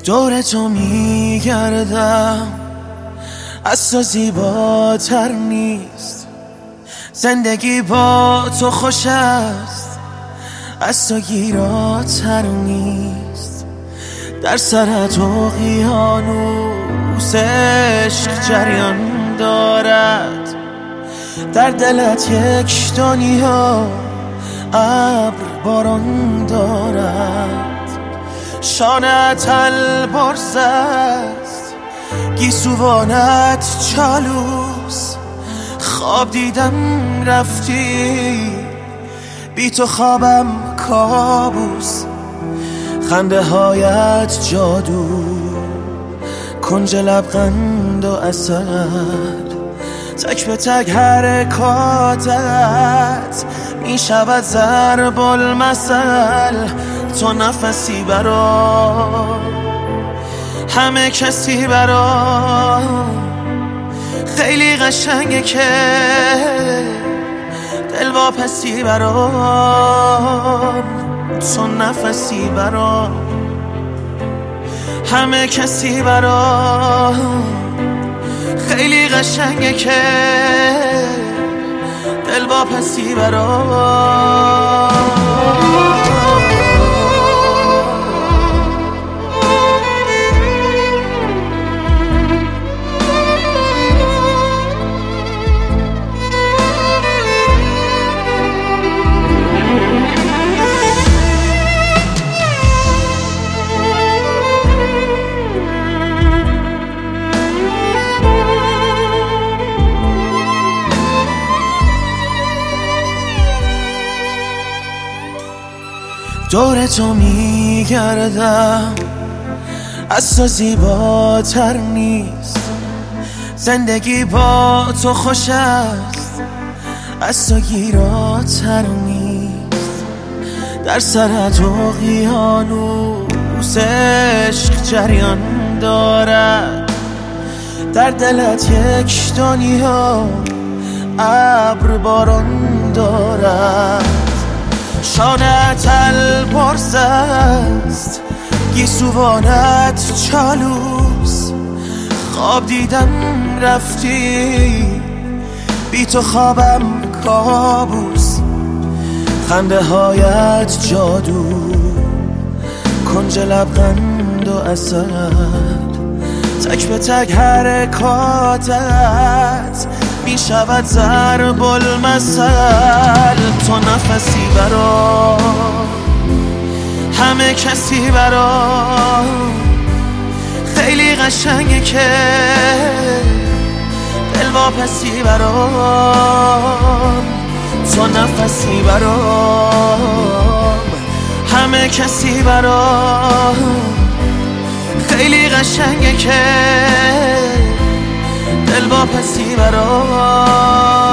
دور تو میگردم، از تو زیباتر نیست. زندگی با تو خوش است، از تو گیراتر نیست. در سرت اقیانوس عشق جریان دارد، در دلت یک دنیا ابر باران دارد. شانت البرز است، گیسوانت چالوس. خواب دیدم رفتی، بی تو خوابم کابوس. خنده هایت جادو، کنج لبخند و عسل. تک به تک حرکاتت می شود ضرب المثل. تو نفسی برام، همه کسی برام. خیلی قشنگه که دل واپسی برام. تو نفسی برام، همه کسی برام. خیلی قشنگه که دل واپسی برام. دور تو میگردم، از تو زیباتر نیست. زندگی با تو خوش است، از تو گیراتر نیست. در سرت اقیانوس عشق جریان دارد، در دلت یک دنیا ابر باران دارد. شانت البرز است، گیسوانت چالوس. خواب دیدم رفتی، بی تو خوابم کابوس. خنده هایت جادو، کنج لبخند و عسل. تک به تک حرکاتت می شود ضرب المثل. تو نفسی برام، همه کسی برام. خیلی قشنگه که دل واپسی برام. تو نفسی برام، همه کسی برام. خیلی قشنگه که دل واپسی برام.